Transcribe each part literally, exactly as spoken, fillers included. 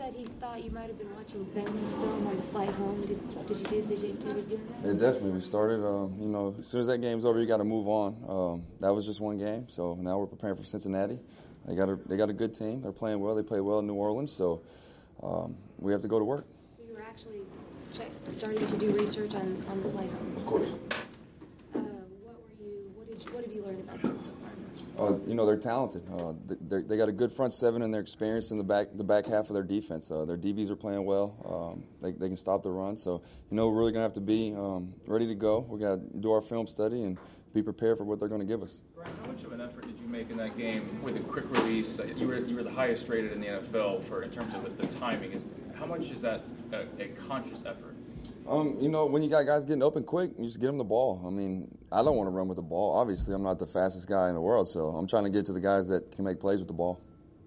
said he thought you might have been watching Ben's film on the flight home. Did, did you do did you, did you doing that? Yeah, definitely. We started, um, you know, as soon as that game's over, you got to move on. Um, that was just one game, so now we're preparing for Cincinnati. They got a, they got a good team. They're playing well. They play well in New Orleans, so um, we have to go to work. So you were actually check, starting to do research on, on the flight home? Of course. Uh, what were you? What did you, what have you learned about them so far? Uh, you know, they're talented. Uh, they they got a good front seven, and they're experienced in the back the back half of their defense. Uh, their D Bs are playing well. Um, they they can stop the run. So, you know, we're really going to have to be um, ready to go. We got to do our film study and be prepared for what they're going to give us. Brian, how much of an effort did you make in that game with a quick release? You were you were the highest rated in the N F L for in terms of the, the timing. Is how much is that a, a conscious effort? Um, you know, when you got guys getting open quick, you just get them the ball. I mean, I don't want to run with the ball. Obviously, I'm not the fastest guy in the world, so I'm trying to get to the guys that can make plays with the ball.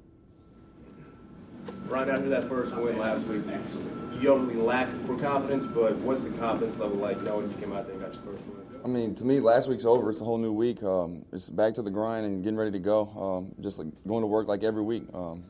Right after that first win last week, you obviously lack for confidence, but what's the confidence level like knowing you came out there and got your first win? I mean, to me, last week's over. It's a whole new week. Um, it's back to the grind and getting ready to go. Um, just like going to work like every week. Um,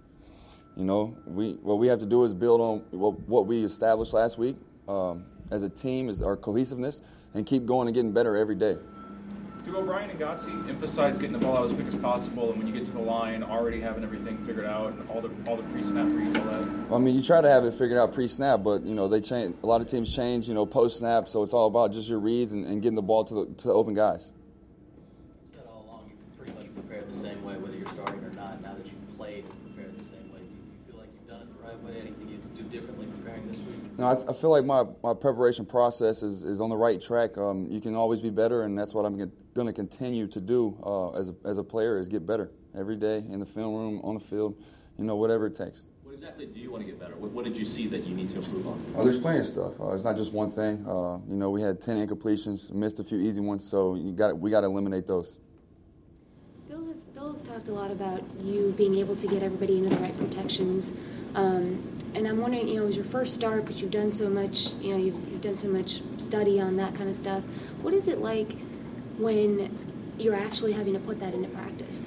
you know, we what we have to do is build on what, what we established last week. Um, as a team, is our cohesiveness, and keep going and getting better every day. Do O'Brien and Gotze emphasize getting the ball out as quick as possible, and when you get to the line, already having everything figured out, and all the all the pre-snap reads, all that? I mean, you try to have it figured out pre-snap, but you know they change. A lot of teams change, you know, post-snap, so it's all about just your reads and, and getting the ball to the to the open guys. You said all along you pretty much prepared the same way, whether you're starting or not. Now that you've played and prepared the same way, do you feel like you've done it the right way? Anything you do differently preparing this week? No, I, I feel like my, my preparation process is, is on the right track. Um, you can always be better, and that's what I'm going to continue to do uh, as a, as a player is get better every day in the film room, on the field, you know, whatever it takes. What exactly do you want to get better? What, what did you see that you need to improve on? Uh, there's plenty of stuff. Uh, it's not just one thing. Uh, you know, we had ten incompletions, missed a few easy ones, so you got we got to eliminate those. Bill has, Bill has talked a lot about you being able to get everybody into the right protections. Um, and I'm wondering, you know, it was your first start, but you've done so much, you know, you've, you've done so much study on that kind of stuff. What is it like when you're actually having to put that into practice?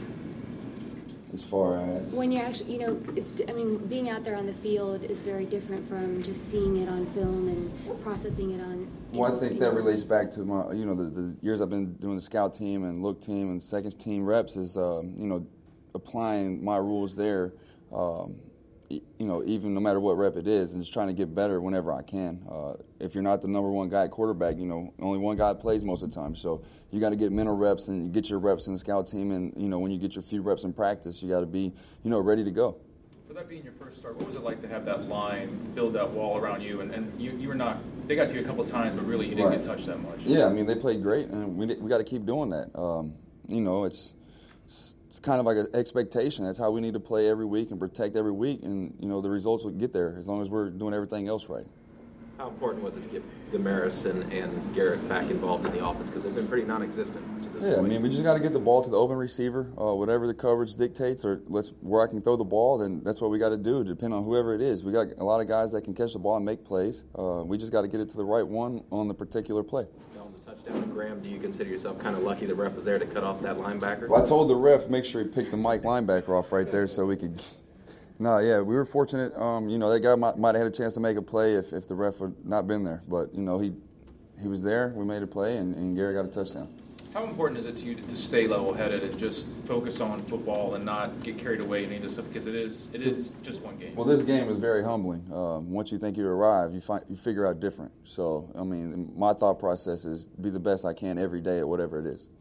As far as? When you're actually, you know, it's, I mean, being out there on the field is very different from just seeing it on film and processing it on. Well, I think that relates back to my, you know, the, the years I've been doing the scout team and look team and second team reps is, um, you know, applying my rules there. Um, you know, even no matter what rep it is, and just trying to get better whenever I can. Uh, if you're not the number one guy at quarterback, you know, only one guy plays most of the time. So you got to get mental reps and get your reps in the scout team. And, you know, when you get your few reps in practice, you got to be, you know, ready to go. For that being your first start, what was it like to have that line, build that wall around you? And, and you, you were not, they got to you a couple of times, but really you didn't Right. get touched that much. Yeah, I mean, they played great, and we we got to keep doing that. Um, you know, it's, it's it's kind of like an expectation. That's how we need to play every week and protect every week, and, you know, the results will get there as long as we're doing everything else right. How important was it to get Damaris and, and Garrett back involved in the offense? Because they've been pretty non-existent to this Yeah, point. I mean, we just got to get the ball to the open receiver. Uh, whatever the coverage dictates, or let's where I can throw the ball, then that's what we got to do, depending on whoever it is. We got a lot of guys that can catch the ball and make plays. Uh, we just got to get it to the right one on the particular play. On the touchdown to Graham, do you consider yourself kind of lucky the ref was there to cut off that linebacker? Well, I told the ref make sure he picked the Mike linebacker off right there so we could. No, yeah, we were fortunate. Um, you know, that guy might, might have had a chance to make a play if, if the ref had not been there. But, you know, he he was there. We made a play, and, and Gary got a touchdown. How important is it to you to stay level-headed and just focus on football and not get carried away in any stuff? Because it is it So, is just one game. Well, this game is very humbling. Um, once you think you arrive, you find you figure out different. So, I mean, my thought process is be the best I can every day at whatever it is.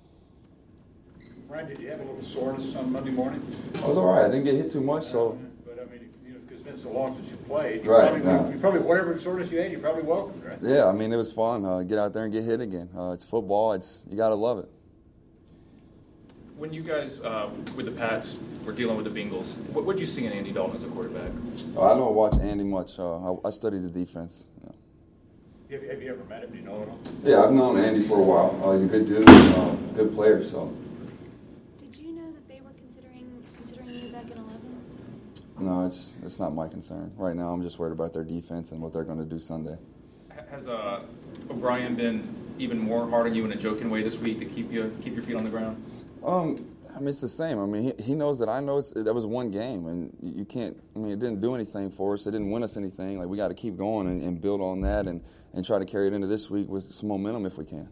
Brian, did you have a little soreness on Monday morning? I was all right. I didn't get hit too much, so. But, I mean, you know, because it's been so long since you played. You Right, Probably, no. You probably, whatever soreness you had, you probably welcomed, right? Yeah, I mean, it was fun. Uh, get out there and get hit again. Uh, it's football. It's you got to love it. When you guys, uh, with the Pats, were dealing with the Bengals, what what did you see in Andy Dalton as a quarterback? Uh, I don't watch Andy much. Uh, I, I study the defense. Yeah. Have you, have you ever met him? Do you know him? Yeah, I've known Andy for a while. Uh, he's a good dude, uh, good player. So. Did you know that they were considering considering you back in eleven? No, it's it's not my concern right now. I'm just worried about their defense and what they're going to do Sunday. Has uh, O'Brien been even more hard on you in a joking way this week to keep you keep your feet on the ground? Um, I mean, it's the same. I mean, he, he knows that I know it's, that was one game, and you can't. I mean, it didn't do anything for us. It didn't win us anything. Like we got to keep going and, and build on that, and, and try to carry it into this week with some momentum if we can.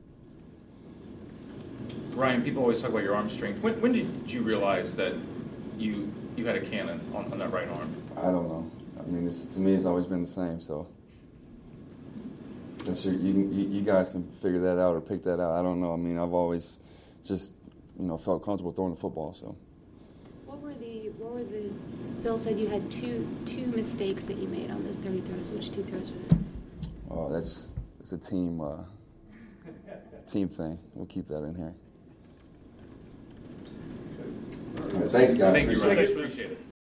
Ryan, people always talk about your arm strength. When, when did you realize that you you had a cannon on, on that right arm? I don't know. I mean, it's, to me, it's always been the same. So that's your, you, you you guys can figure that out or pick that out. I don't know. I mean, I've always just you know felt comfortable throwing the football. So. What were the what were the? Bill said you had two two mistakes that you made on those thirty throws. Which two throws were those? Oh, that's it's a team uh, team thing. We'll keep that in here. All right, thanks, guys. Thank you, Appreciate Ryan. it. Appreciate it.